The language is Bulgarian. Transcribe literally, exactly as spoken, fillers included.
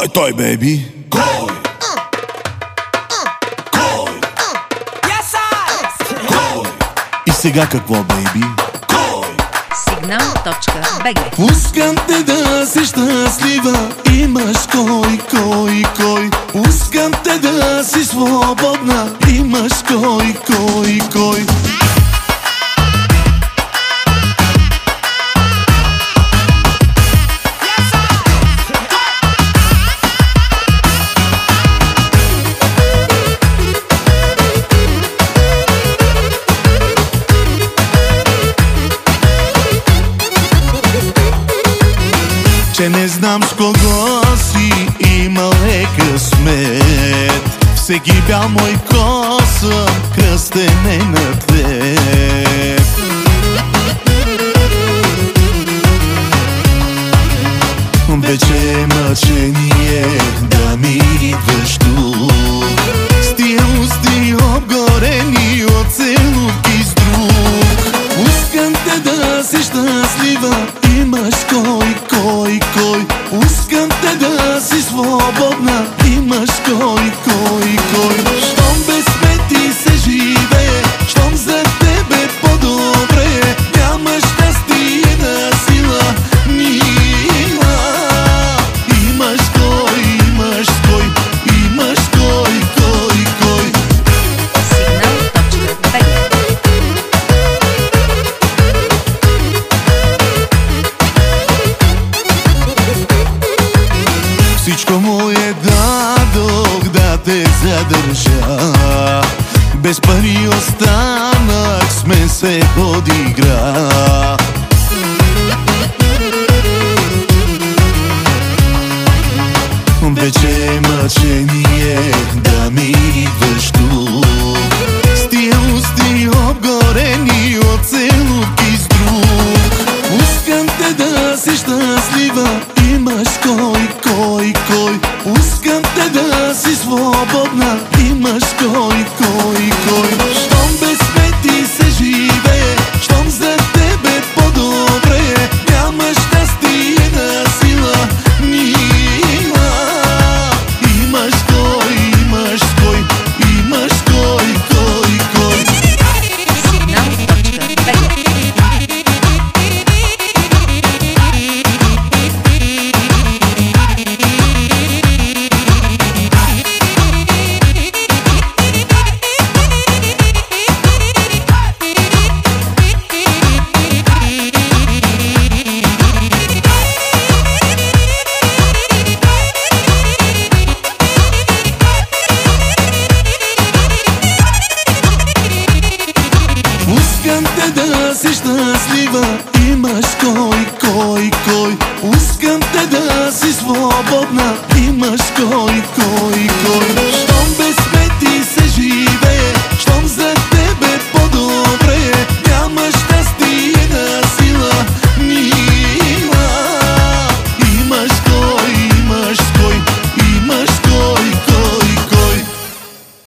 Кой е той, бейби? Кой? Кой? Кой? И сега какво, бейби? Кой? Сигнал точка би джи. Пускам те да си щастлива, имаш кой, кой, кой. Пускам те да си свободна, имаш кой, кой, кой. Че не знам с кого си имал е късмет. Всеки бял мой косъм, кръстен е на теб. Вече е мъчение да ми идваш тук, с тия усти обгорени от целувки с друг. Пускам те да си щастлива, имаш кой, кой, кой. Пускам те да си свободна, имаш кой, кой, кой. Щом без мен ти се живее, щом за тебе по-добре, нямаш щастие на сила, мила. Имаш кой, имаш кой, имаш кой, кой, кой. Сигнал точка би джи. Всичко му е дадох да те задържа, без пари останах, сме се подигра. Вече е мъчение да ми идваш тук, с тия усти обгорени от целувки с друг. Пускам те да си щастлива, имаш кой, кой, кой. Пускам те да си свободна, имаш кой, кой, кой. Щом без мен ти се живее, щом за тебе по-добре, нямаш щастие на сила, мила. Имаш кой, имаш кой, имаш кой, кой, кой. Сигнал точка би джи. Пускам те да си щастлива, имаш кой, кой, кой. Пускам те да си свободна, имаш кой, кой, кой.